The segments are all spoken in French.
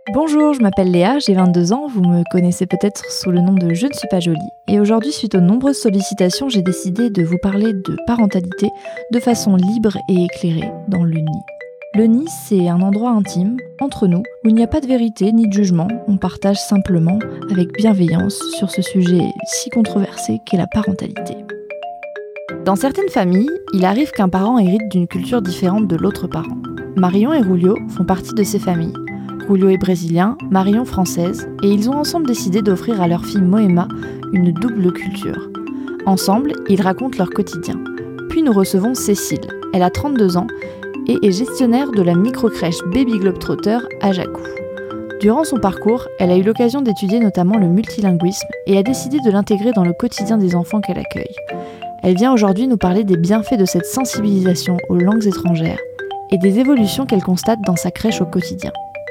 Bonjour, je m'appelle Léa, j'ai 22 ans, vous me connaissez peut-être sous le nom de Je ne suis pas jolie. Et aujourd'hui, suite aux nombreuses sollicitations, j'ai décidé de vous parler de parentalité de façon libre et éclairée dans le nid. Le nid, c'est un endroit intime, entre nous, où il n'y a pas de vérité ni de jugement, on partage simplement, avec bienveillance, sur ce sujet si controversé qu'est la parentalité. Dans certaines familles, il arrive qu'un parent hérite d'une culture différente de l'autre parent. Marion et Julio font partie de ces familles. Julio est brésilien, Marion française, et ils ont ensemble décidé d'offrir à leur fille Moema une double culture. Ensemble, ils racontent leur quotidien. Puis nous recevons Cécile. Elle a 32 ans et est gestionnaire de la microcrèche Baby Globetrotter à Jacou. Durant son parcours, elle a eu l'occasion d'étudier notamment le multilinguisme et a décidé de l'intégrer dans le quotidien des enfants qu'elle accueille. Elle vient aujourd'hui nous parler des bienfaits de cette sensibilisation aux langues étrangères et des évolutions qu'elle constate dans sa crèche au quotidien.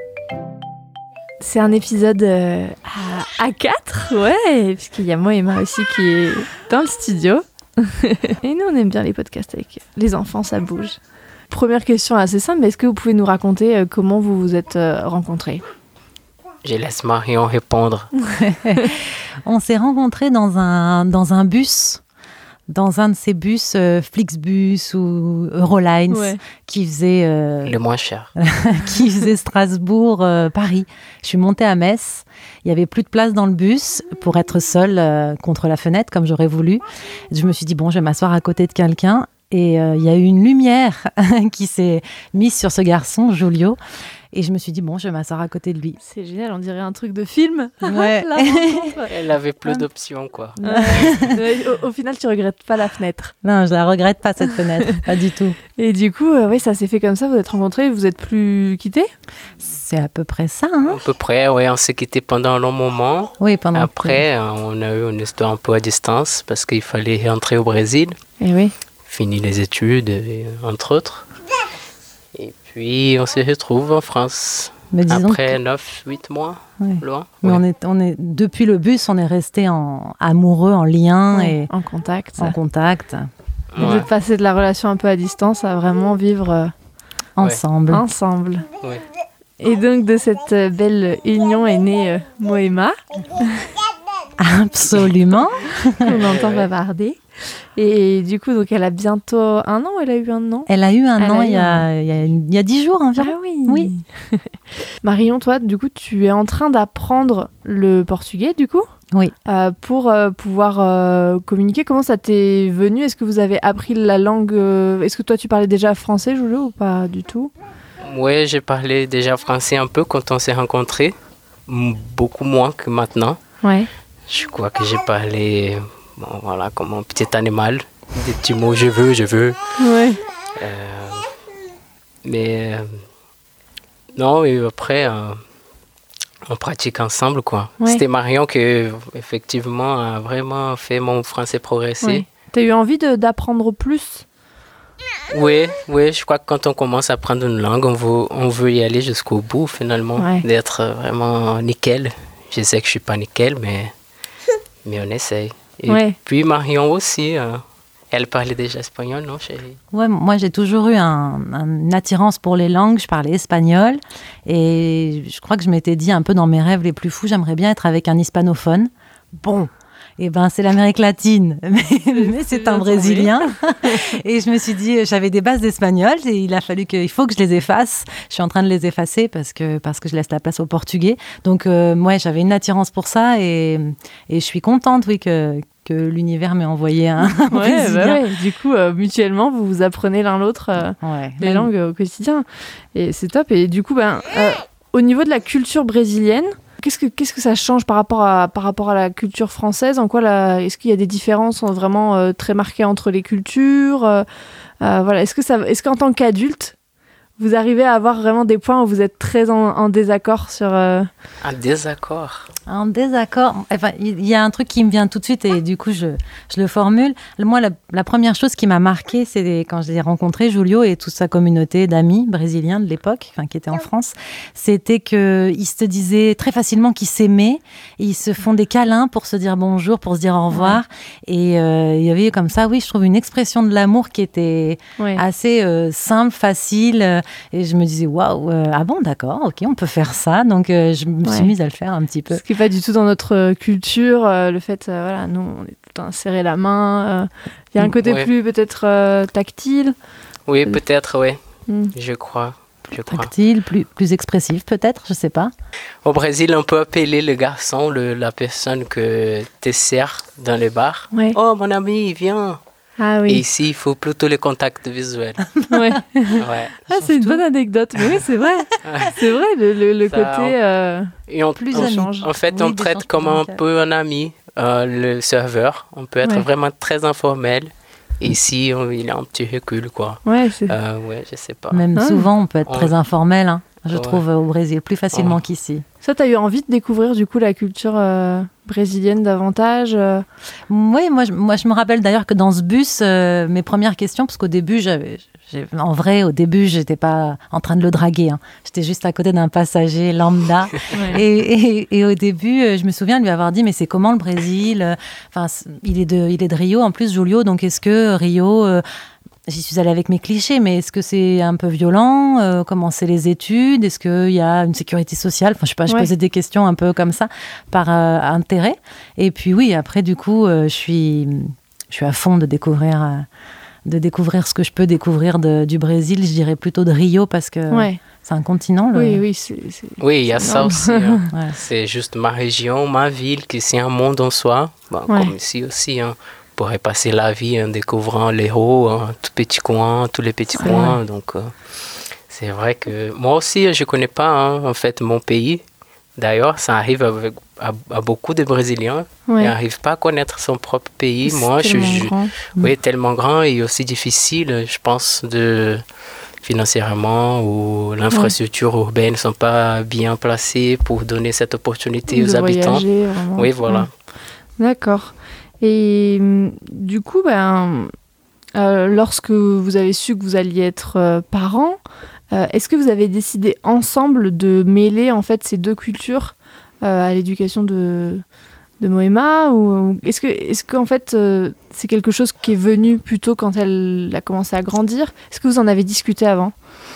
C'est un épisode à 4, ouais, puisqu'il y a Moema aussi qui est dans le studio. Et nous, on aime bien les podcasts avec les enfants, ça bouge. Première question assez simple, mais est-ce que vous pouvez nous raconter comment vous vous êtes rencontrés ? Je laisse Marion répondre. On s'est rencontrés dans un bus. Dans un de ces bus, Flixbus ou Eurolines, ouais. Qui faisait... Le moins cher. qui faisait Strasbourg-Paris. Je suis montée à Metz. Il n'y avait plus de place dans le bus pour être seule contre la fenêtre, comme j'aurais voulu. Je me suis dit, bon, je vais m'asseoir à côté de quelqu'un. Et il y a eu une lumière qui s'est mise sur ce garçon, Julio. Et je me suis dit, bon, je vais m'asseoir à côté de lui. C'est génial, on dirait un truc de film. Ouais. Elle avait plus d'options, quoi. Au final, tu regrettes pas la fenêtre. Non, je la regrette pas, cette fenêtre. Pas du tout. Et du coup, oui, ça s'est fait comme ça, vous êtes rencontrés, vous êtes plus quittés ? C'est à peu près ça, hein ? À peu près, oui, on s'est quittés pendant un long moment. Oui, pendant Après, on a eu une histoire un peu à distance parce qu'il fallait rentrer au Brésil. Et oui. Finir les études, entre autres. Et puis, on se retrouve en France. Mais après 9-8 mois, ouais. Loin. Mais ouais. on est, depuis le bus, on est restés amoureux, en lien et en contact. Ouais. Vous êtes passé de la relation un peu à distance à vraiment vivre ensemble. Ouais. Et donc, de cette belle union est née Moema. Absolument. On entend bavarder. Et du coup, donc, elle a bientôt 1 an ou elle a eu 1 an ? Elle a eu 1 an il y a 10 jours environ. Ah oui. Oui. Marion, toi, du coup, tu es en train d'apprendre le portugais, du coup ? Oui. Pour pouvoir communiquer. Comment ça t'est venu ? Est-ce que vous avez appris la langue Est-ce que toi, tu parlais déjà français, Julio, ou pas du tout ? Oui, j'ai parlé déjà français un peu quand on s'est rencontrés. Beaucoup moins que maintenant. Ouais. Je crois que j'ai parlé... Bon, voilà, comme un petit animal, des petits mots, je veux. Ouais. Mais non, et après, on pratique ensemble, quoi. Ouais. C'était Marion qui, effectivement, a vraiment fait mon français progresser. Ouais. T'as eu envie d'apprendre plus ? Oui, je crois que quand on commence à apprendre une langue, on veut y aller jusqu'au bout, finalement, d'être vraiment nickel. Je sais que je ne suis pas nickel, mais on essaye. Et puis Marion aussi, elle parlait déjà espagnol, non, chérie ? Ouais, moi j'ai toujours eu une attirance pour les langues, je parlais espagnol et je crois que je m'étais dit un peu dans mes rêves les plus fous, j'aimerais bien être avec un hispanophone. Bon, et c'est l'Amérique latine, mais c'est un Brésilien. Et je me suis dit, j'avais des bases d'espagnol et il faut que je les efface. Je suis en train de les effacer parce que je laisse la place au portugais. Donc, moi, j'avais une attirance pour ça et je suis contente, oui, que l'univers m'ait envoyé un Brésilien. Ouais. Du coup, mutuellement, vous vous apprenez l'un l'autre les langues au quotidien. Et c'est top. Et du coup, au niveau de la culture brésilienne, qu'est-ce que ça change par rapport à la culture française ? En quoi est-ce qu'il y a des différences vraiment très marquées entre les cultures ? Voilà. Est-ce qu'en tant qu'adulte, vous arrivez à avoir vraiment des points où vous êtes très en désaccord sur... Un désaccord ? Un désaccord. Enfin, il y a un truc qui me vient tout de suite et du coup, je le formule. Moi, la première chose qui m'a marquée, c'est quand j'ai rencontré Julio et toute sa communauté d'amis brésiliens de l'époque, qui étaient en France, c'était qu'ils se disaient très facilement qu'ils s'aimaient et ils se font des câlins pour se dire bonjour, pour se dire au revoir. Ouais. Et il y avait comme ça, oui, je trouve une expression de l'amour qui était assez simple, facile. et je me disais, waouh, ah bon, d'accord, ok, on peut faire ça. Donc, je me suis mise à le faire un petit peu. Ce qui n'est pas du tout dans notre culture, le fait, voilà, nous, on est tout le temps serré la main. Il y a un côté plus peut-être tactile. Oui, peut-être, oui. Je crois. Tactile, plus expressif peut-être, je sais pas. Au Brésil, on peut appeler le garçon, la personne que tu sers dans les bars. Ouais. Oh, mon ami, viens. Ah oui. Et ici, il faut plutôt les contacts visuels. Ouais. Ah, c'est une bonne anecdote. Mais oui, c'est vrai. C'est vrai, le côté plus échange. En fait, on traite comme un peu un ami le serveur. On peut être vraiment très informel. Et ici, il a un petit recul, quoi. Ouais, je sais pas. Même souvent, on peut être très informel, hein, je trouve, au Brésil, plus facilement qu'ici. Ça, t'as eu envie de découvrir, du coup, la culture brésilienne davantage Oui, moi, je me rappelle d'ailleurs que dans ce bus, mes premières questions, parce qu'au début, au début, j'étais pas en train de le draguer. Hein. J'étais juste à côté d'un passager lambda. et au début, je me souviens de lui avoir dit, mais c'est comment le Brésil ? Enfin, il est de Rio, en plus, Julio. Donc, est-ce que Rio... J'y suis allée avec mes clichés, mais est-ce que c'est un peu violent ? Comment c'est les études ? Est-ce qu'il y a une sécurité sociale ? Enfin, je sais pas, je posais des questions un peu comme ça, par intérêt. Et puis oui, après, du coup, je suis à fond de découvrir ce que je peux découvrir du Brésil. Je dirais plutôt de Rio, parce que c'est un continent. Oui, oui, il y a ça aussi. Hein. C'est juste ma région, ma ville, qui c'est un monde en soi. Bon, comme ici aussi, hein. On pourrait passer la vie en découvrant les hauts, tous les petits coins. Donc, c'est vrai que moi aussi, je ne connais pas en fait mon pays. D'ailleurs, ça arrive à beaucoup de Brésiliens. Ils n'arrivent pas à connaître son propre pays. Moi, tellement grand et aussi difficile, je pense, financièrement, où l'infrastructure urbaine ne sont pas bien placées pour donner cette opportunité aux habitants. Vraiment. Oui, voilà. D'accord. Et du coup, lorsque vous avez su que vous alliez être parents, est-ce que vous avez décidé ensemble de mêler en fait ces deux cultures à l'éducation de Moëma, ou est-ce que en fait c'est quelque chose qui est venu plutôt quand elle a commencé à grandir ? Est-ce que vous en avez discuté avant ?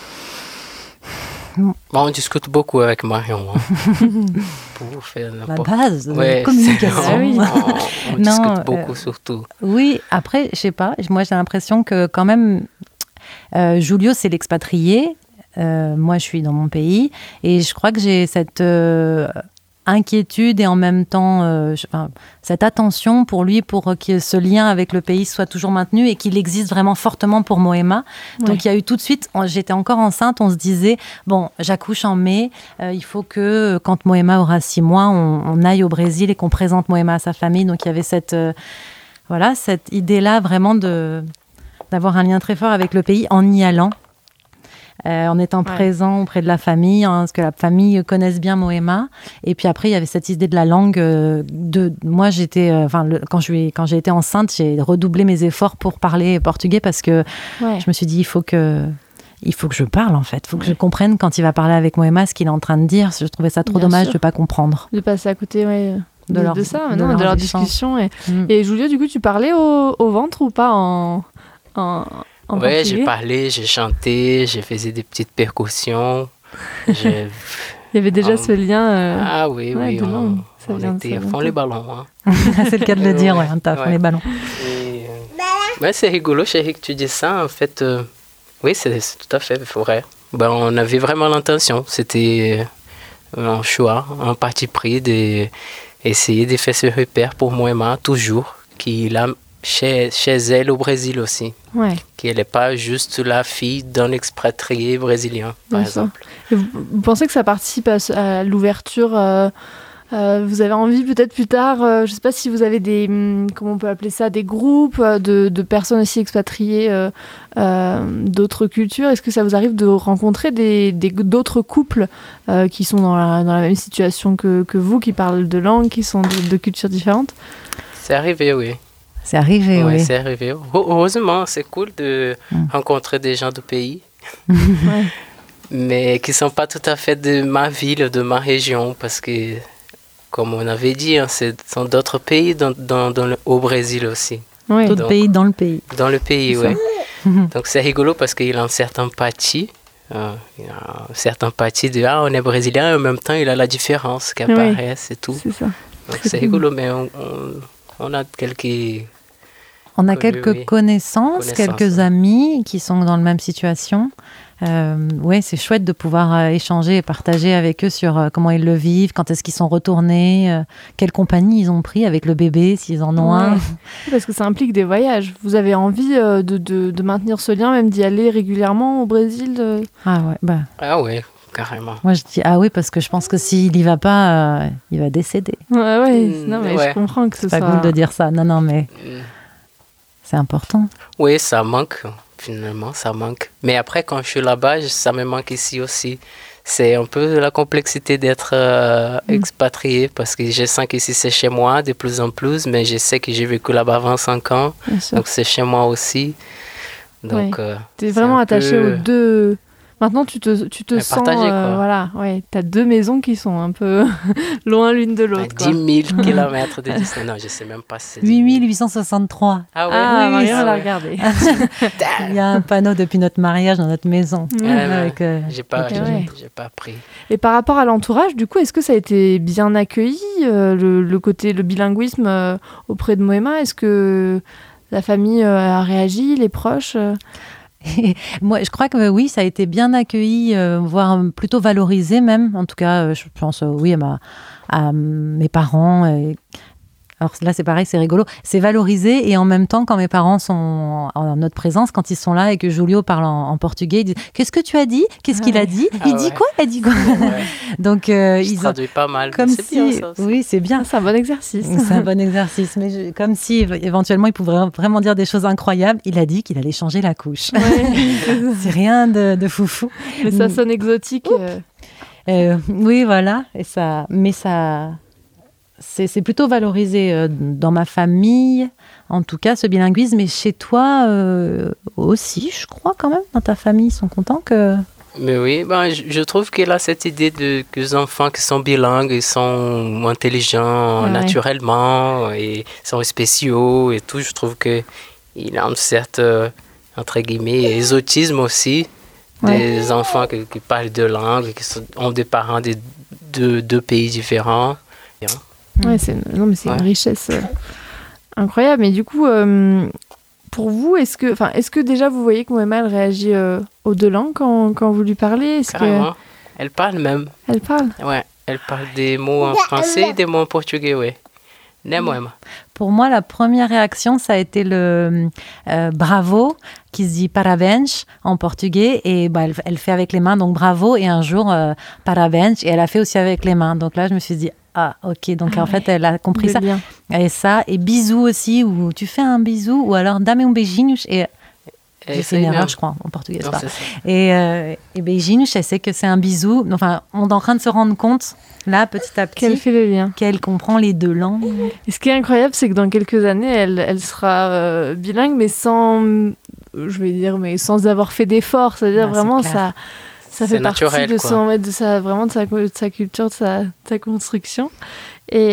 On discute beaucoup avec Marion. Pour faire la base de la communication. On discute beaucoup surtout. Oui, après, je sais pas. Moi, j'ai l'impression que quand même, Julio, c'est l'expatrié. Moi, je suis dans mon pays. Et je crois que j'ai cette inquiétude et en même temps cette attention pour lui, pour que ce lien avec le pays soit toujours maintenu et qu'il existe vraiment fortement pour Moëma. Donc il y a eu tout de suite, j'étais encore enceinte, on se disait, bon, j'accouche en mai, il faut que quand Moëma aura 6 mois, on aille au Brésil et qu'on présente Moëma à sa famille. Donc il y avait cette idée-là vraiment d'avoir un lien très fort avec le pays en y allant. En étant présent auprès de la famille, parce que la famille connaisse bien Moëma. Et puis après, il y avait cette idée de la langue. Moi, quand j'ai été enceinte, j'ai redoublé mes efforts pour parler portugais, parce que je me suis dit, il faut que je parle, en fait. Il faut que je comprenne quand il va parler avec Moëma ce qu'il est en train de dire. Je trouvais ça trop dommage de ne pas comprendre. De passer à côté, de leur discussion. Et Julio, du coup, tu parlais au ventre ou pas en Oui, j'ai parlé, j'ai chanté, j'ai fait des petites percussions. Il y avait déjà ce lien. Ah oui, on était à fond les ballons. Hein. C'est le cas de le dire, on était à fond les ballons. C'est rigolo, chérie, que tu dis ça. En fait, oui, c'est tout à fait vrai. On avait vraiment l'intention. C'était un choix, un parti pris d'essayer de faire ce repère pour Moëma, toujours, qu'il a chez elle au Brésil aussi. Qu'elle n'est pas juste la fille d'un expatrié brésilien, par exemple. Et vous pensez que ça participe à l'ouverture vous avez envie peut-être plus tard, je ne sais pas si vous avez comment on peut appeler ça, des groupes de personnes aussi expatriées d'autres cultures. Est-ce que ça vous arrive de rencontrer d'autres couples qui sont dans la même situation que vous, qui parlent de langues, qui sont de cultures différentes ? C'est arrivé, oui. C'est arrivé, oui. C'est arrivé. Heureusement, c'est cool de rencontrer des gens du pays, mais qui ne sont pas tout à fait de ma ville, de ma région, parce que, comme on avait dit, ce sont d'autres pays au Brésil aussi. Oui. D'autres pays dans le pays. Dans le pays, oui. Donc c'est rigolo parce qu'il a une certaine empathie Il y a certaines parties de on est brésilien et en même temps il a la différence qui apparaît, c'est tout. C'est ça. Donc c'est rigolo, mais on a quelques connaissances, quelques amis qui sont dans la même situation. C'est chouette de pouvoir échanger et partager avec eux sur comment ils le vivent, quand est-ce qu'ils sont retournés, quelle compagnie ils ont pris avec le bébé, s'ils en ont un. Parce que ça implique des voyages. Vous avez envie de maintenir ce lien, même d'y aller régulièrement au Brésil Ah ouais, carrément. Moi je dis ah oui, parce que je pense que s'il n'y va pas, il va décéder. Je comprends que ce soit... C'est pas cool de dire ça, non mais c'est important. Oui, ça manque. Finalement, ça manque. Mais après, quand je suis là-bas, ça me manque ici aussi. C'est un peu la complexité d'être expatrié parce que je sens qu'ici, c'est chez moi de plus en plus, mais je sais que j'ai vécu là-bas 25 ans. Donc, c'est chez moi aussi. Donc, tu es vraiment attaché aux deux... Maintenant, tu te sens... voilà, tu as deux maisons qui sont un peu loin l'une de l'autre. 10 000 kilomètres de distance. Non, je ne sais même pas si c'est 8 863. Ah ouais? Marion l'a regardé. Il y a un panneau depuis notre mariage dans notre maison. J'ai pas appris. Et par rapport à l'entourage, du coup, est-ce que ça a été bien accueilli, le bilinguisme auprès de Moema? Est-ce que la famille a réagi, les proches Moi, je crois que oui, ça a été bien accueilli, voire plutôt valorisé même. En tout cas, je pense à mes parents. Alors là, c'est pareil, c'est rigolo. C'est valorisé et en même temps, quand mes parents sont en notre présence, quand ils sont là et que Julio parle en portugais, ils disent « Qu'est-ce que tu as dit ? Qu'est-ce qu'il a dit ? Il dit quoi ? Elle dit quoi ?» Donc, ils traduisent pas mal. Comme c'est bien, ça aussi. Oui, c'est bien. C'est un bon exercice. C'est un bon exercice. Mais comme si, éventuellement, il pouvait vraiment dire des choses incroyables. Il a dit qu'il allait changer la couche. C'est rien de foufou. Mais ça sonne exotique. Oui, voilà. C'est plutôt valorisé dans ma famille, en tout cas, ce bilinguisme. Et chez toi aussi, je crois quand même, dans ta famille, ils sont contents que... Mais oui, je trouve qu'il a cette idée que les enfants qui sont bilingues, ils sont intelligents naturellement, et sont spéciaux et tout. Je trouve qu'il a une certaine, entre guillemets, exotisme aussi, des enfants qui parlent deux langues, qui ont des parents de deux pays différents. C'est une richesse incroyable. Mais du coup, pour vous, est-ce que déjà vous voyez que Moema elle réagit aux deux langues quand vous lui parlez? Carrément. Elle parle même. Elle parle? Ouais, elle parle des mots en français et des mots en portugais, oui. Moema. Pour moi, la première réaction, ça a été le bravo, qui se dit parabéns en portugais. Et elle fait avec les mains, donc bravo. Et un jour, parabéns. Et elle a fait aussi avec les mains. Donc là, je me suis dit, ok. Donc en fait, elle a compris ça. Bien. Et bisous aussi, où tu fais un bisou, ou alors dame un beijinho. Et j'ai fait une erreur, je crois, en portugais. Non, c'est ça. Et beijinho, elle sait que c'est un bisou. Enfin, on est en train de se rendre compte, là, petit à petit, qu'elle fait le lien. Qu'elle comprend les deux langues. Et ce qui est incroyable, c'est que dans quelques années, elle sera bilingue, mais sans avoir fait d'efforts. C'est-à-dire vraiment, ça fait partie de sa culture, de sa construction. Et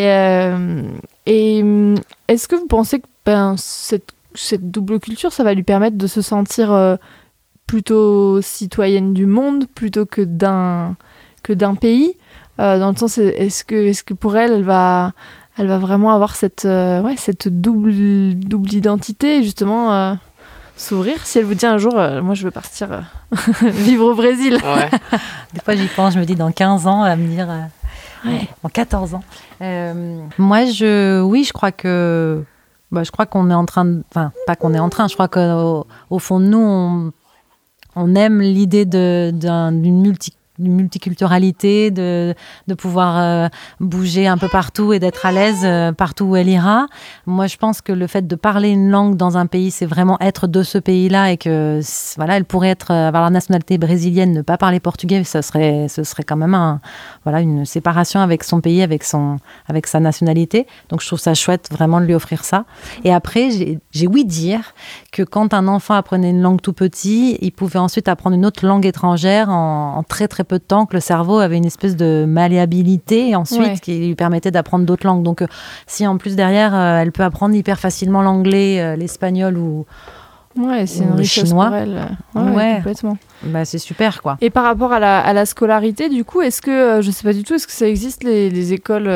est-ce que vous pensez que cette double culture, ça va lui permettre de se sentir plutôt citoyenne du monde plutôt que d'un pays, dans le sens, est-ce que pour elle va vraiment avoir cette double identité, justement s'ouvrir? Si elle vous dit un jour, moi je veux partir vivre au Brésil. Ouais. Des fois j'y pense, je me dis dans 15 ans, à me dire, en 14 ans. Moi, je crois que... je crois qu'on est en train de... Enfin, pas qu'on est en train, je crois qu'au fond de nous, on aime l'idée d'une multiculturalité, de pouvoir bouger un peu partout et d'être à l'aise partout où elle ira. Moi, je pense que le fait de parler une langue dans un pays, c'est vraiment être de ce pays-là et que, voilà, elle pourrait avoir la nationalité brésilienne, ne pas parler portugais, ce serait quand même une séparation avec son pays, avec sa nationalité. Donc, je trouve ça chouette vraiment de lui offrir ça. Et après, j'ai ouï dire que quand un enfant apprenait une langue tout petit, il pouvait ensuite apprendre une autre langue étrangère en très, très peu de temps, que le cerveau avait une espèce de malléabilité ensuite qui lui permettait d'apprendre d'autres langues. Donc, si en plus derrière, elle peut apprendre hyper facilement l'anglais, l'espagnol Ouais, c'est une richesse chinois. pour elle. Ouais, complètement. Bah, c'est super, quoi. Et par rapport à la scolarité, du coup, est-ce que, je sais pas du tout, est-ce que ça existe les écoles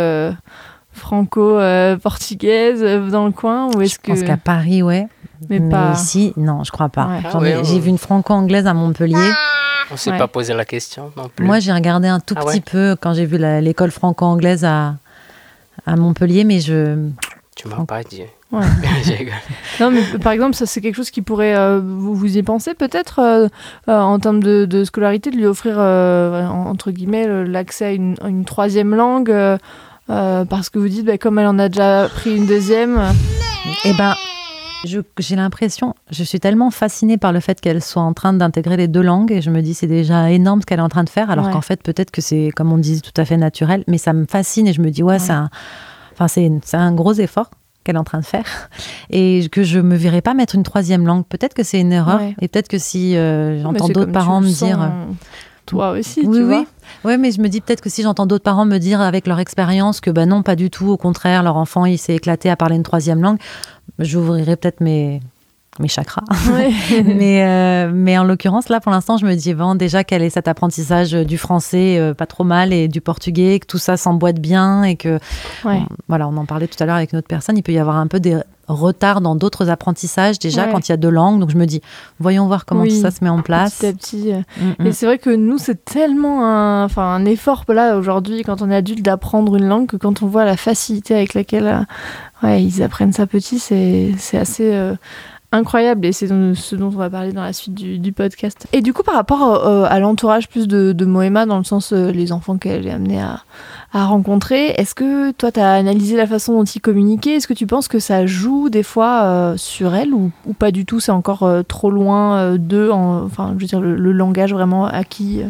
franco-portugaises dans le coin ou est-ce Je pense qu'à Paris, ouais. Mais pas... ici, non, je crois pas. Ouais. J'ai vu une franco-anglaise à Montpellier. On ne s'est pas posé la question non plus. Moi, j'ai regardé un tout petit peu quand j'ai vu l'école franco-anglaise à Montpellier, mais Tu m'as pas dit. Ouais. Non, mais par exemple, ça c'est quelque chose qui pourrait vous y pensez peut-être en termes de scolarité, de lui offrir entre guillemets l'accès à une troisième langue parce que vous dites comme elle en a déjà pris une deuxième. Eh ben, j'ai l'impression, je suis tellement fascinée par le fait qu'elle soit en train d'intégrer les 2 langues et je me dis c'est déjà énorme ce qu'elle est en train de faire alors qu'en fait peut-être que c'est comme on disait tout à fait naturel, mais ça me fascine et je me dis c'est un gros effort qu'elle est en train de faire et que je me verrais pas mettre une 3e langue. Peut-être que c'est une erreur et peut-être que si j'entends d'autres parents me dire... Toi aussi, tu vois. Oui, mais je me dis peut-être que si j'entends d'autres parents me dire avec leur expérience que non, pas du tout, au contraire, leur enfant il s'est éclaté à parler une 3e langue, j'ouvrirai peut-être mes chakras. Ouais. mais en l'occurrence, là, pour l'instant, je me dis déjà qu'elle ait cet apprentissage du français pas trop mal et du portugais, que tout ça s'emboîte bien et que, on en parlait tout à l'heure avec une autre personne, il peut y avoir un peu des retards dans d'autres apprentissages déjà quand il y a 2 langues. Donc, je me dis, voyons voir comment tout ça se met en place. Petit à petit. Et c'est vrai que nous, c'est tellement un effort là, aujourd'hui, quand on est adulte, d'apprendre une langue que quand on voit la facilité avec laquelle ils apprennent ça petit, c'est assez... incroyable et c'est ce dont on va parler dans la suite du podcast. Et du coup, par rapport à l'entourage plus de Moëma, dans le sens les enfants qu'elle est amenée à rencontrer, est-ce que toi, tu as analysé la façon dont ils communiquaient ? Est-ce que tu penses que ça joue des fois sur elle ou pas du tout ? C'est encore trop loin d'eux, je veux dire, le langage vraiment acquis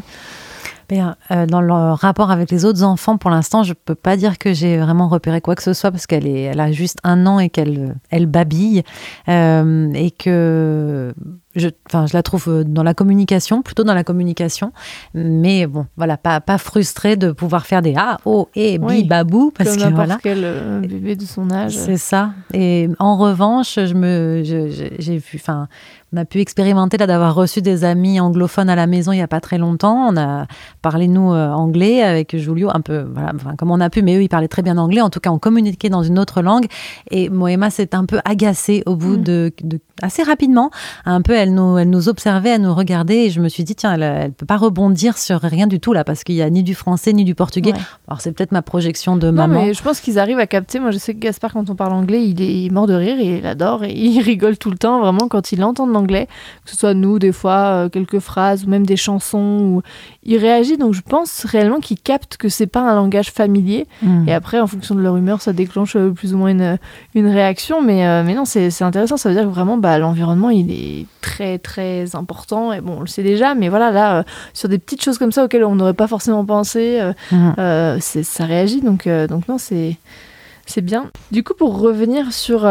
dans le rapport avec les autres enfants, pour l'instant, je peux pas dire que j'ai vraiment repéré quoi que ce soit parce elle a juste 1 an et qu'elle babille et que je la trouve plutôt dans la communication, mais bon, voilà, pas frustrée de pouvoir faire des A, O, E, Bi, Babou, parce que n'importe quel bébé de son âge. C'est ça. Et en revanche, j'ai vu, on a pu expérimenter là d'avoir reçu des amis anglophones à la maison il y a pas très longtemps. On a parlé nous anglais avec Julio, un peu, comme on a pu, mais eux ils parlaient très bien anglais. En tout cas, on communiquait dans une autre langue. Et Moëma s'est un peu agacée au bout de assez rapidement. Un peu, elle nous observait, elle nous regardait et je me suis dit tiens, elle peut pas rebondir sur rien du tout là parce qu'il y a ni du français ni du portugais. Alors c'est peut-être ma projection de maman. Non, mais je pense qu'ils arrivent à capter. Moi, je sais que Gaspard, quand on parle anglais, il est mort de rire et il adore et il rigole tout le temps vraiment quand il entend de l'anglais, que ce soit nous des fois quelques phrases ou même des chansons où il réagit. Donc je pense réellement qu'il capte que c'est pas un langage familier et après en fonction de leur humeur ça déclenche plus ou moins une réaction, mais non, c'est intéressant. Ça veut dire que vraiment l'environnement il est très très important et bon, on le sait déjà, mais voilà, là sur des petites choses comme ça auxquelles on n'aurait pas forcément pensé, ça réagit, donc non, c'est bien. Du coup, pour revenir sur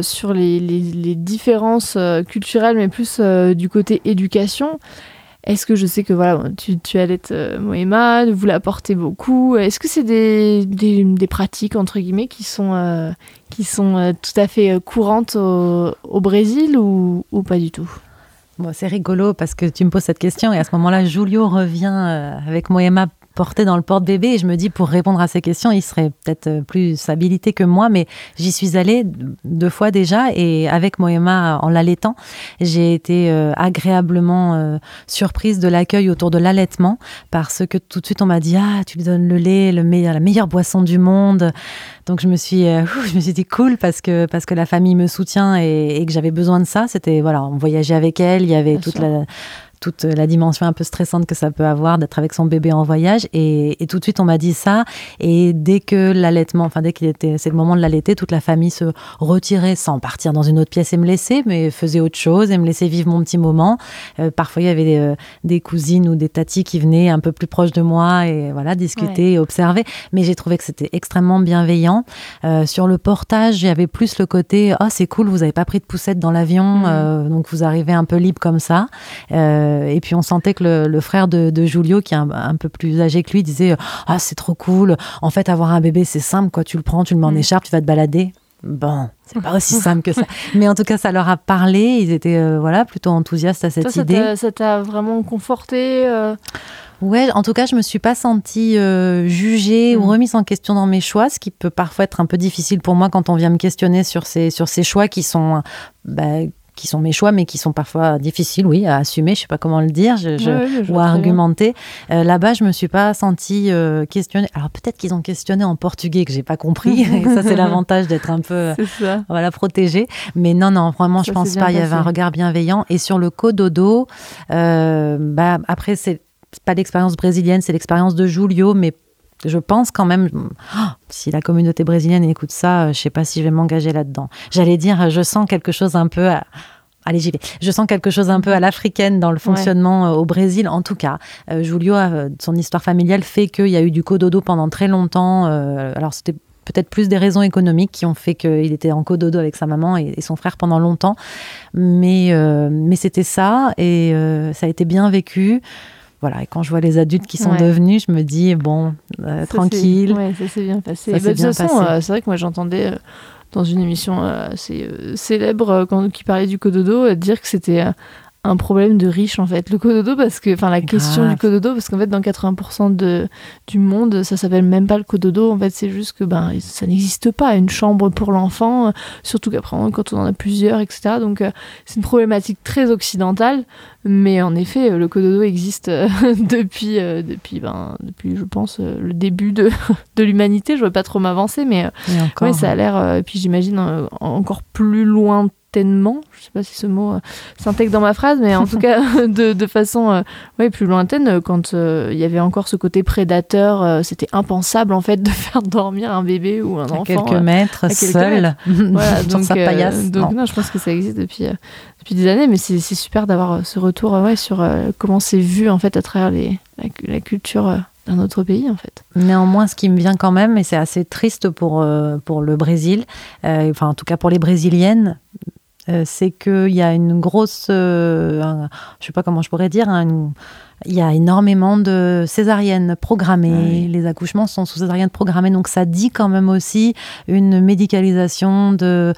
les différences culturelles, mais plus du côté éducation, est-ce que je sais que voilà, tu allaites Moëma, vous la portez beaucoup. Est-ce que c'est des pratiques, entre guillemets, qui sont tout à fait courantes au Brésil ou pas du tout ? Bon, c'est rigolo parce que tu me poses cette question et à ce moment-là, Julio revient avec Moëma porté dans le porte-bébé et je me dis pour répondre à ces questions il serait peut-être plus habilité que moi, mais j'y suis allée 2 fois déjà et avec Moëma en l'allaitant j'ai été agréablement surprise de l'accueil autour de l'allaitement parce que tout de suite on m'a dit tu lui donnes le lait, la meilleure boisson du monde. Donc je me suis dit cool parce que la famille me soutient et que j'avais besoin de ça. C'était on voyageait avec elle, il y avait toute la dimension un peu stressante que ça peut avoir d'être avec son bébé en voyage et tout de suite on m'a dit ça et dès que c'est le moment de l'allaiter, toute la famille se retirait sans partir dans une autre pièce et me laisser, mais faisait autre chose et me laissait vivre mon petit moment. Parfois il y avait des cousines ou des tatis qui venaient un peu plus proches de moi et discuter et observer, mais j'ai trouvé que c'était extrêmement bienveillant. Sur le portage, il y avait plus le côté c'est cool, vous avez pas pris de poussette dans l'avion, donc vous arrivez un peu libre comme ça. Et puis on sentait que le frère de Julio, qui est un peu plus âgé que lui, disait c'est trop cool, en fait avoir un bébé c'est simple, quoi. Tu le prends, tu le mets en écharpe, tu vas te balader. Bon, c'est pas aussi simple que ça. Mais en tout cas, ça leur a parlé. Ils étaient plutôt enthousiastes à cette idée. Ça t'a vraiment conforté Ouais, en tout cas, je me suis pas sentie jugée ou remise en question dans mes choix, ce qui peut parfois être un peu difficile pour moi quand on vient me questionner sur ces choix qui sont mes choix, mais qui sont parfois difficiles, oui, à assumer, je sais pas comment le dire, ou à argumenter. Là-bas, je me suis pas sentie questionnée. Alors peut-être qu'ils ont questionné en portugais que j'ai pas compris. Et ça, c'est l'avantage d'être un peu protégée. Mais non, vraiment, je pense pas. Il y avait un regard bienveillant. Et sur le cododo, après, c'est pas l'expérience brésilienne, c'est l'expérience de Julio, mais je pense quand même, si la communauté brésilienne écoute ça, je sais pas si je vais m'engager là-dedans. J'allais dire, je sens quelque chose un peu allez, j'y vais. Je sens quelque chose un peu à l'africaine dans le fonctionnement au Brésil, en tout cas. Julio, son histoire familiale fait qu'il y a eu du cododo pendant très longtemps. Alors, c'était peut-être plus des raisons économiques qui ont fait qu'il était en cododo avec sa maman et son frère pendant longtemps. Mais c'était ça, et ça a été bien vécu. Voilà, et quand je vois les adultes qui sont devenus, je me dis, tranquille. Ça s'est bien passé. De toute façon, c'est vrai que moi, j'entendais dans une émission assez célèbre qui parlait du cododo dire que c'était un problème de riches, en fait. Le cododo, la question du cododo, parce qu'en fait, dans 80% du monde, ça s'appelle même pas le cododo. En fait, c'est juste que ça n'existe pas, une chambre pour l'enfant, surtout qu'après, quand on en a plusieurs, etc. Donc, c'est une problématique très occidentale. Mais en effet, le cododo existe depuis, je pense, le début de l'humanité. Je ne veux pas trop m'avancer, mais ça a l'air... et puis, j'imagine encore plus lointain. Je ne sais pas si ce mot s'intègre dans ma phrase, mais en tout cas de façon plus lointaine, quand il y avait encore ce côté prédateur, c'était impensable en fait de faire dormir un bébé ou un enfant quelques mètres seul. Voilà, donc sa paillasse. Non, je pense que ça existe depuis des années, mais c'est super d'avoir ce retour sur comment c'est vu en fait à travers la culture d'un autre pays en fait. Néanmoins, ce qui me vient quand même, et c'est assez triste pour le Brésil, en tout cas pour les Brésiliennes, c'est qu'il y a une grosse, je ne sais pas comment je pourrais dire, il y a énormément de césariennes programmées. Les accouchements sont sous césarienne programmée, donc ça dit quand même aussi une médicalisation de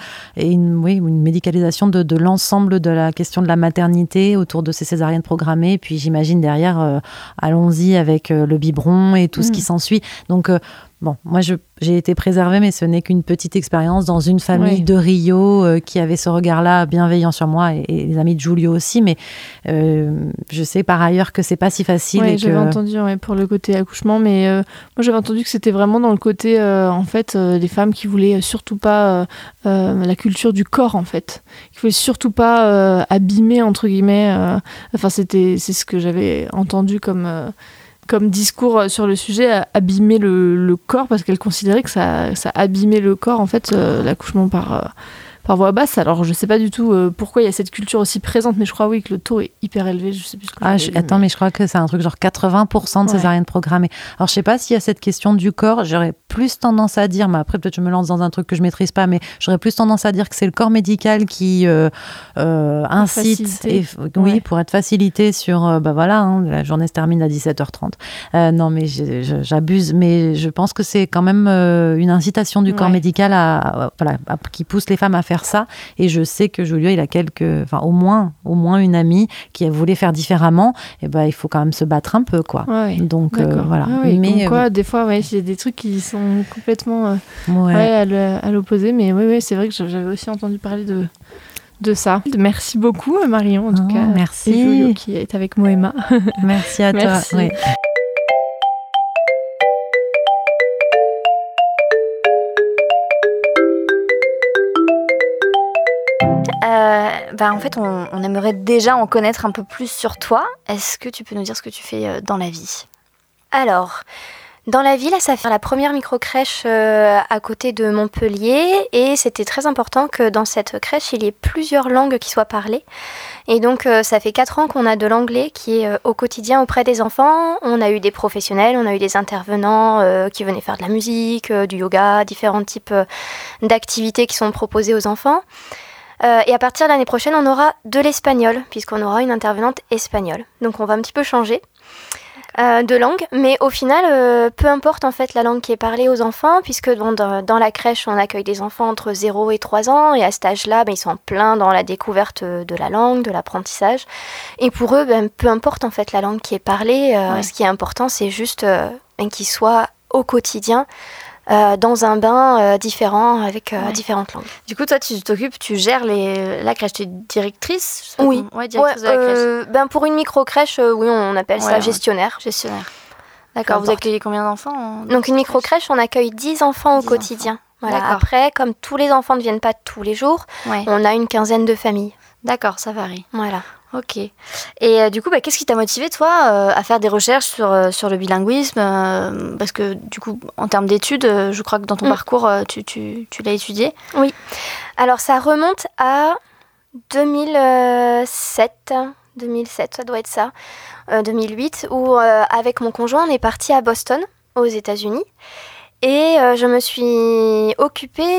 l'ensemble de la question de la maternité autour de ces césariennes programmées. Puis j'imagine derrière, allons-y avec le biberon et tout ce qui s'ensuit. Donc moi, j'ai été préservée, mais ce n'est qu'une petite expérience dans une famille de Rio qui avait ce regard-là bienveillant sur moi, et les amis de Julio aussi. Mais je sais par ailleurs que c'est pas si facile. Oui, j'avais entendu pour le côté accouchement, mais moi j'avais entendu que c'était vraiment dans le côté des femmes qui voulaient surtout pas la culture du corps en fait, qui voulaient surtout pas abîmer entre guillemets. C'est ce que j'avais entendu comme discours sur le sujet, abîmer le corps, parce qu'elle considérait que ça abîmait le corps, en fait, l'accouchement par voie basse. Alors, je sais pas du tout pourquoi il y a cette culture aussi présente, mais je crois, que le taux est hyper élevé. Je sais plus ce que mais je crois que c'est un truc genre 80% de césariennes programmées. Alors, je sais pas s'il y a cette question du corps. J'aurais plus tendance à dire, mais après, peut-être je me lance dans un truc que je maîtrise pas, mais j'aurais plus tendance à dire que c'est le corps médical qui incite, pour être facilité sur, la journée se termine à 17h30. Non, mais j'abuse, mais je pense que c'est quand même une incitation du corps médical qui pousse les femmes à faire ça. Et je sais que Julio, il a au moins une amie qui voulait faire différemment. Et il faut quand même se battre un peu, quoi. Donc voilà. Mais des fois, il y a des trucs qui sont complètement à l'opposé. Mais c'est vrai que j'avais aussi entendu parler de ça. Merci beaucoup, Marion, en tout cas. Merci. Et Julio qui est avec Moema. Merci à toi. Oui. En fait, on aimerait déjà en connaître un peu plus sur toi. Est-ce que tu peux nous dire ce que tu fais dans la vie ? Alors, dans la vie, là, ça fait la première micro-crèche à côté de Montpellier, et c'était très important que dans cette crèche, il y ait plusieurs langues qui soient parlées. Et donc, ça fait 4 ans qu'on a de l'anglais qui est au quotidien auprès des enfants. On a eu des professionnels, on a eu des intervenants qui venaient faire de la musique, du yoga, différents types d'activités qui sont proposées aux enfants. Et à partir de l'année prochaine, on aura de l'espagnol, puisqu'on aura une intervenante espagnole. Donc on va un petit peu changer. de langue, mais au final, peu importe en fait la langue qui est parlée aux enfants, puisque dans la crèche, on accueille des enfants entre 0 et 3 ans, et à cet âge-là, ils sont en plein dans la découverte de la langue, de l'apprentissage. Et pour eux, peu importe en fait la langue qui est parlée, ce qui est important, c'est juste qu'ils soient au quotidien dans un bain différent avec différentes langues. Du coup, toi, tu gères la crèche, tu es directrice? Oui, directrice de la crèche. Pour une micro-crèche, oui, on appelle ça gestionnaire. D'accord, vous accueillez combien d'enfants Donc une micro-crèche, on accueille 10 enfants au quotidien. Voilà. Après, comme tous les enfants ne viennent pas tous les jours, on a une quinzaine de familles. D'accord, ça varie. Voilà. Ok. Et du coup, qu'est-ce qui t'a motivé, toi, à faire des recherches sur le bilinguisme parce que, du coup, en termes d'études, je crois que dans ton parcours, tu l'as étudié. Oui. Alors, ça remonte à 2007. 2007, ça doit être ça. 2008, où, avec mon conjoint, on est parti à Boston, aux États-Unis. Et je me suis occupée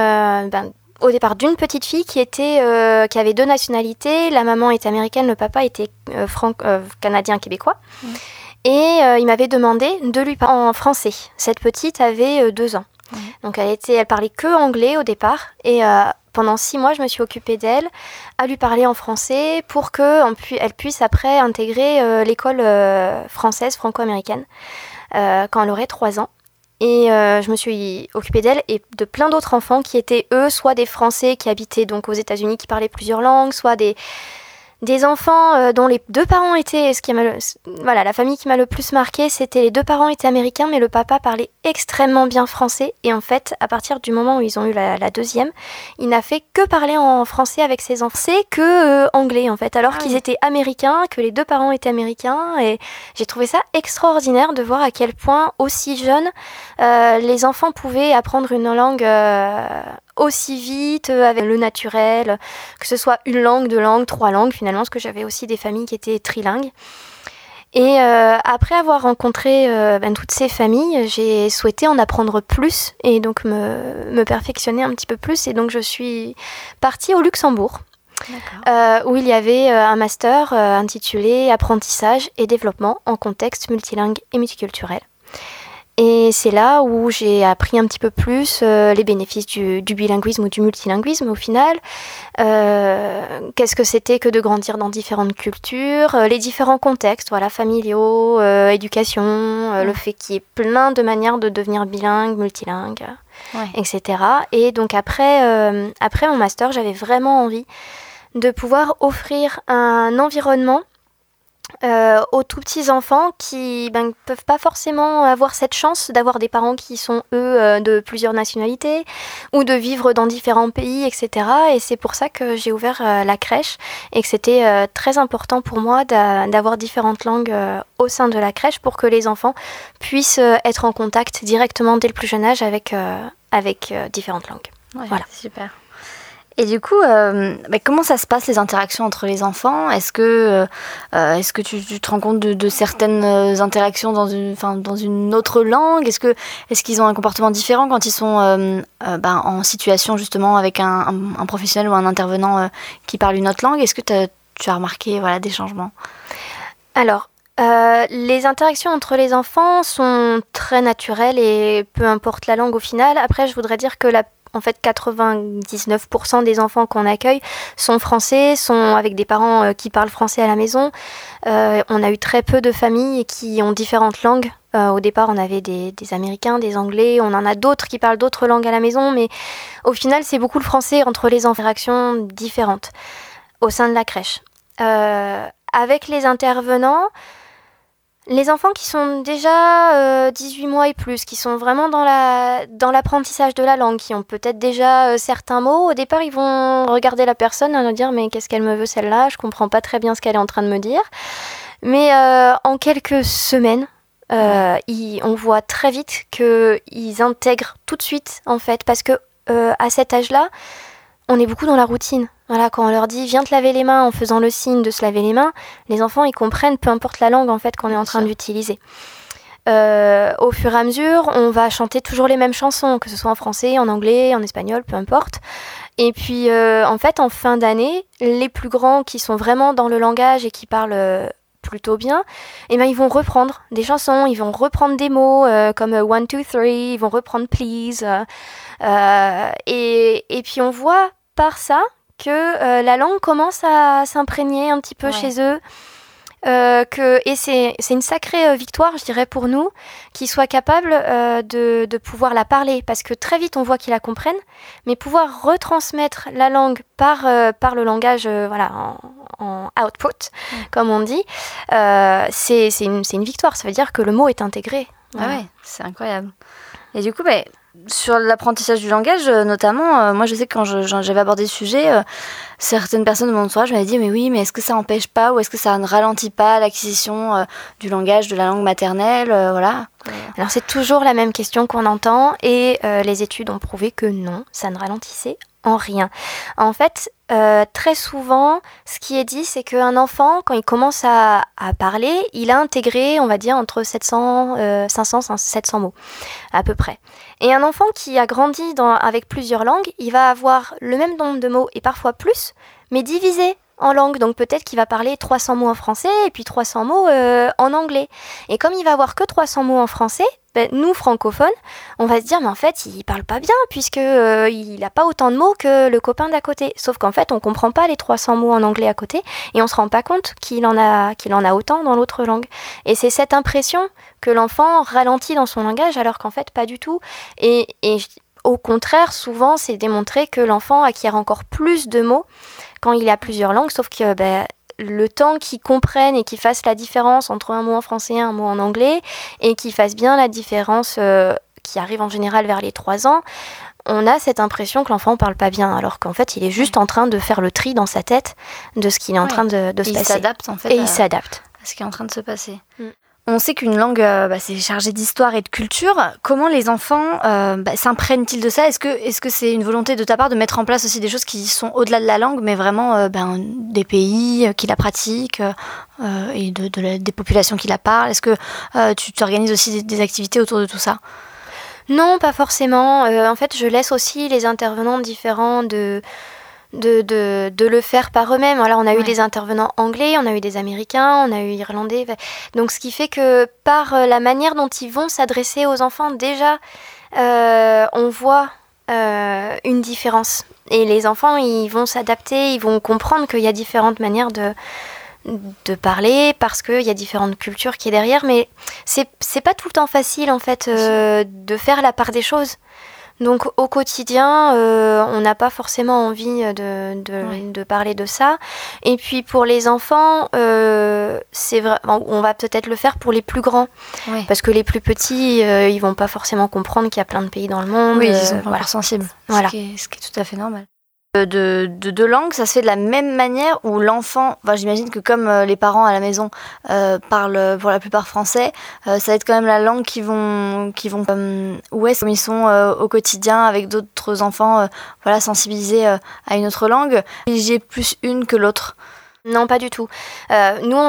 au départ d'une petite fille qui avait 2 nationalités. La maman était américaine, le papa était canadien québécois. Et il m'avait demandé de lui parler en français. Cette petite avait 2 ans. Donc elle parlait que anglais au départ. Et pendant 6 mois, je me suis occupée d'elle, à lui parler en français pour qu'elle puisse après intégrer l'école française, franco-américaine, quand elle aurait 3 ans. Et je me suis occupée d'elle et de plein d'autres enfants qui étaient, eux, soit des Français qui habitaient donc aux États-Unis, qui parlaient plusieurs langues, soit des enfants dont les 2 parents étaient... la famille qui m'a le plus marquée, c'était les 2 parents étaient américains, mais le papa parlait extrêmement bien français. Et en fait, à partir du moment où ils ont eu la deuxième, il n'a fait que parler en français avec ses enfants. C'est que anglais, en fait, alors qu'ils étaient américains, que les 2 parents étaient américains. Et j'ai trouvé ça extraordinaire de voir à quel point, aussi jeunes, les enfants pouvaient apprendre une langue... aussi vite, avec le naturel, que ce soit une langue, 2 langues, 3 langues finalement, parce que j'avais aussi des familles qui étaient trilingues. Et après avoir rencontré toutes ces familles, j'ai souhaité en apprendre plus et donc me perfectionner un petit peu plus. Et donc je suis partie au Luxembourg, où il y avait un master intitulé Apprentissage et développement en contexte multilingue et multiculturel. Et c'est là où j'ai appris un petit peu plus les bénéfices du bilinguisme ou du multilinguisme au final. Qu'est-ce que c'était que de grandir dans différentes cultures, les différents contextes, familiaux, éducation, le fait qu'il y ait plein de manières de devenir bilingue, multilingue, etc. Et donc après mon master, j'avais vraiment envie de pouvoir offrir un environnement aux tout petits enfants qui ne peuvent pas forcément avoir cette chance d'avoir des parents qui sont eux de plusieurs nationalités ou de vivre dans différents pays, etc. Et c'est pour ça que j'ai ouvert la crèche et que c'était très important pour moi d'avoir différentes langues au sein de la crèche pour que les enfants puissent être en contact directement dès le plus jeune âge avec différentes langues. Voilà. Super. Et du coup, comment ça se passe les interactions entre les enfants ? Est-ce que tu te rends compte de certaines interactions dans une autre langue ? Est-ce qu'ils ont un comportement différent quand ils sont en situation justement avec un professionnel ou un intervenant qui parle une autre langue ? Est-ce que tu as remarqué des changements ? Alors, les interactions entre les enfants sont très naturelles et peu importe la langue au final. Après, je voudrais dire que en fait, 99% des enfants qu'on accueille sont français, sont avec des parents qui parlent français à la maison. On a eu très peu de familles qui ont différentes langues. Au départ, on avait des Américains, des Anglais. On en a d'autres qui parlent d'autres langues à la maison. Mais au final, c'est beaucoup le français entre les interactions différentes au sein de la crèche. Avec les intervenants... Les enfants qui sont déjà 18 mois et plus, qui sont vraiment dans l'apprentissage de la langue, qui ont peut-être déjà certains mots, au départ ils vont regarder la personne et vont dire « mais qu'est-ce qu'elle me veut celle-là ? Je comprends pas très bien ce qu'elle est en train de me dire ». Mais en quelques semaines, on voit très vite qu'ils intègrent tout de suite en fait, parce que à cet âge-là, on est beaucoup dans la routine. Voilà, quand on leur dit « viens te laver les mains » en faisant le signe de se laver les mains, les enfants, ils comprennent peu importe la langue en fait qu'on est en train d'utiliser. Au fur et à mesure, on va chanter toujours les mêmes chansons, que ce soit en français, en anglais, en espagnol, peu importe. Et puis, en fait, en fin d'année, les plus grands qui sont vraiment dans le langage et qui parlent plutôt bien, et ben ils vont reprendre des chansons, ils vont reprendre des mots comme 1, 2, 3, ils vont reprendre please, et puis on voit par ça que la langue commence à s'imprégner un petit peu chez eux. Et c'est une sacrée victoire, je dirais, pour nous, qu'ils soient capables de pouvoir la parler, parce que très vite on voit qu'ils la comprennent, mais pouvoir retransmettre la langue par le langage, en output, comme on dit, c'est une victoire. Ça veut dire que le mot est intégré. Voilà. Ah ouais, c'est incroyable. Et du coup, sur l'apprentissage du langage, notamment, moi je sais que quand j'avais abordé le sujet, certaines personnes de mon entourage m'avaient dit mais oui, mais est-ce que ça n'empêche pas ou est-ce que ça ne ralentit pas l'acquisition du langage, de la langue maternelle, voilà. Alors c'est toujours la même question qu'on entend et les études ont prouvé que non, ça ne ralentissait en rien. En fait, très souvent, ce qui est dit, c'est qu'un enfant, quand il commence à parler, il a intégré, on va dire, entre 500, 700 mots, à peu près. Et un enfant qui a grandi avec plusieurs langues, il va avoir le même nombre de mots, et parfois plus, mais divisé en langue. Donc peut-être qu'il va parler 300 mots en français, et puis 300 mots en anglais. Et comme il va avoir que 300 mots en français, nous, francophones, on va se dire, mais en fait, il parle pas bien, puisqu'il n'a pas autant de mots que le copain d'à côté. Sauf qu'en fait, on comprend pas les 300 mots en anglais à côté, et on se rend pas compte qu'il en a autant dans l'autre langue. Et c'est cette impression que l'enfant ralentit dans son langage, alors qu'en fait, pas du tout. Et au contraire, souvent, c'est démontré que l'enfant acquiert encore plus de mots quand il a plusieurs langues, sauf que le temps qu'ils comprennent et qu'ils fassent la différence entre un mot en français et un mot en anglais, et qu'ils fassent bien la différence qui arrive en général vers les 3 ans, on a cette impression que l'enfant ne parle pas bien, alors qu'en fait, il est juste en train de faire le tri dans sa tête de ce qu'il est en train de se passer. Il s'adapte, en fait. Et il s'adapte à ce qui est en train de se passer. On sait qu'une langue, c'est chargé d'histoire et de culture. Comment les enfants s'imprègnent-ils de ça ? Est-ce que c'est une volonté de ta part de mettre en place aussi des choses qui sont au-delà de la langue, mais vraiment des pays qui la pratiquent et des populations qui la parlent ? Est-ce que tu t'organises aussi des activités autour de tout ça ? Non, pas forcément. En fait, je laisse aussi les intervenants différents de le faire par eux-mêmes. Voilà, on a eu des intervenants anglais, on a eu des américains, on a eu irlandais. Donc ce qui fait que par la manière dont ils vont s'adresser aux enfants, déjà, on voit une différence. Et les enfants, ils vont s'adapter, ils vont comprendre qu'il y a différentes manières de parler, parce qu'il y a différentes cultures qui est derrière. Mais c'est pas tout le temps facile, en fait, de faire la part des choses. Donc au quotidien, on n'a pas forcément envie de parler de ça. Et puis pour les enfants, c'est vrai, on va peut-être le faire pour les plus grands, parce que les plus petits, ils vont pas forcément comprendre qu'il y a plein de pays dans le monde. Oui, ils sont pas sensibles. Voilà. Ce qui est tout à fait normal. De langue, ça se fait de la même manière où l'enfant, j'imagine que comme les parents à la maison parlent pour la plupart français, ça va être quand même la langue qui vont où est-ce qu'ils sont au quotidien avec d'autres enfants, sensibilisés à une autre langue. J'ai plus une que l'autre. Non, pas du tout. Nous,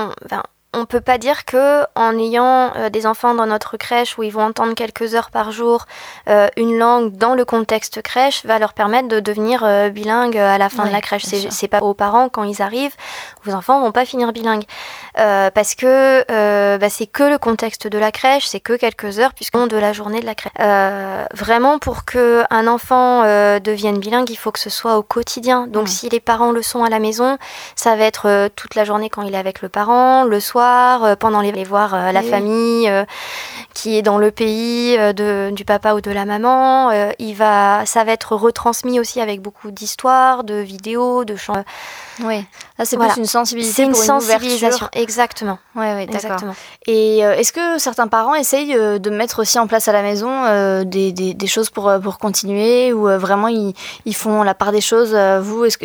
on peut pas dire que en ayant des enfants dans notre crèche où ils vont entendre quelques heures par jour une langue dans le contexte crèche va leur permettre de devenir bilingue à la fin de la crèche. C'est pas aux parents quand ils arrivent, vos enfants vont pas finir bilingues parce que c'est que le contexte de la crèche, c'est que quelques heures puisqu'on de la journée de la crèche. Vraiment pour que un enfant devienne bilingue, il faut que ce soit au quotidien. Donc si les parents le sont à la maison, ça va être toute la journée quand il est avec le parent, le soir, pendant les voir la famille qui est dans le pays du papa ou de la maman. Ça va être retransmis aussi avec beaucoup d'histoires, de vidéos, de chants. Oui, là c'est plus une sensibilisation. C'est une sensibilisation, exactement. Oui, d'accord. Exactement. Et est-ce que certains parents essayent de mettre aussi en place à la maison des choses pour continuer, ou vraiment ils font la part des choses, vous, est-ce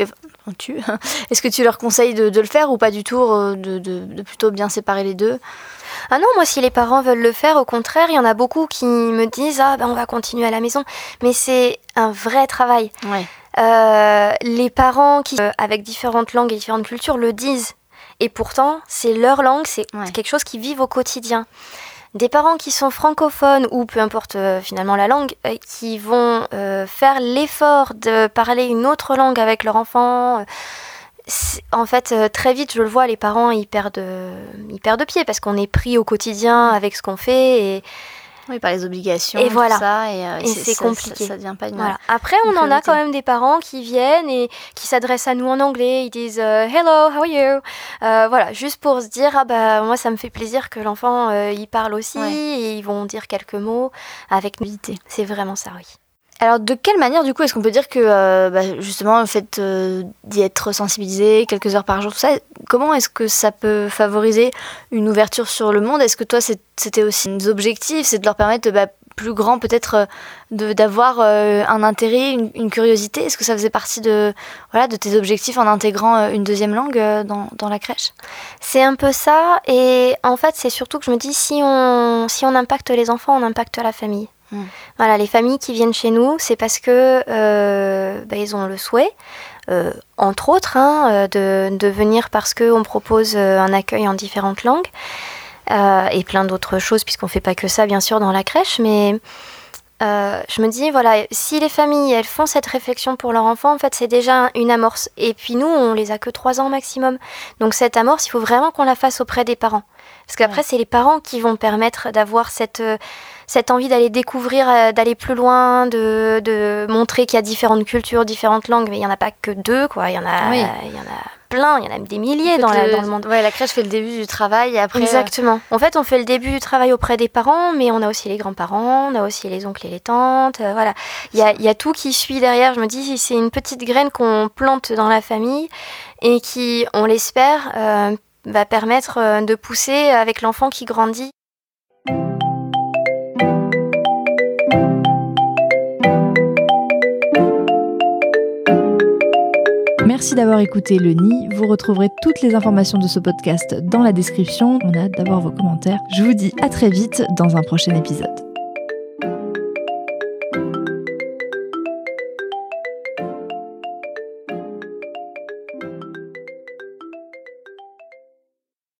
que tu leur conseilles de le faire ou pas du tout, de plutôt bien séparer les deux ? Ah non, moi si les parents veulent le faire, au contraire, il y en a beaucoup qui me disent on va continuer à la maison, mais c'est un vrai travail. Ouais. Les parents qui avec différentes langues et différentes cultures le disent, et pourtant c'est leur langue, c'est quelque chose qu'ils vivent au quotidien. Des parents qui sont francophones ou peu importe finalement la langue, qui vont faire l'effort de parler une autre langue avec leur enfant, En fait, très vite, je le vois, les parents, ils perdent pied parce qu'on est pris au quotidien avec ce qu'on fait et... Oui, par les obligations et voilà. Tout ça. Et c'est compliqué. Ça devient pas une... Voilà. Après, on en a quand même des parents qui viennent et qui s'adressent à nous en anglais. Ils disent « Hello, how are you ?» Voilà, juste pour se dire « Ah bah, moi, ça me fait plaisir que l'enfant, il parle aussi. Ouais. » Et ils vont dire quelques mots avec humilité. C'est vraiment ça, oui. Alors, de quelle manière, du coup, est-ce qu'on peut dire que, justement, le fait d'y être sensibilisé quelques heures par jour, tout ça, comment est-ce que ça peut favoriser une ouverture sur le monde ? Est-ce que toi, c'était aussi des objectifs, c'est de leur permettre, plus grand, peut-être, d'avoir un intérêt, une curiosité ? Est-ce que ça faisait partie de tes objectifs en intégrant une deuxième langue dans la crèche ? C'est un peu ça, et en fait, c'est surtout que je me dis, si on impacte les enfants, on impacte la famille. Voilà, les familles qui viennent chez nous, c'est parce que ils ont le souhait, entre autres, de venir parce qu'on propose un accueil en différentes langues et plein d'autres choses, puisqu'on ne fait pas que ça, bien sûr, dans la crèche. Mais je me dis, voilà, si les familles, elles font cette réflexion pour leur enfant, en fait, c'est déjà une amorce. Et puis nous, on les a que 3 ans maximum. Donc cette amorce, il faut vraiment qu'on la fasse auprès des parents. Parce qu'après, c'est les parents qui vont permettre d'avoir cette envie d'aller découvrir, d'aller plus loin, de montrer qu'il y a différentes cultures, différentes langues. Mais il n'y en a pas que 2, quoi. Il y en a plein, il y en a même des milliers dans le monde. Ouais, la crèche fait le début du travail et après... Exactement. En fait, on fait le début du travail auprès des parents, mais on a aussi les grands-parents, on a aussi les oncles et les tantes. Voilà. Il y a tout qui suit derrière. Je me dis, c'est une petite graine qu'on plante dans la famille et qui, on l'espère, va permettre de pousser avec l'enfant qui grandit. Merci d'avoir écouté Le Nid. Vous retrouverez toutes les informations de ce podcast dans la description. On a hâte d'avoir vos commentaires. Je vous dis à très vite dans un prochain épisode.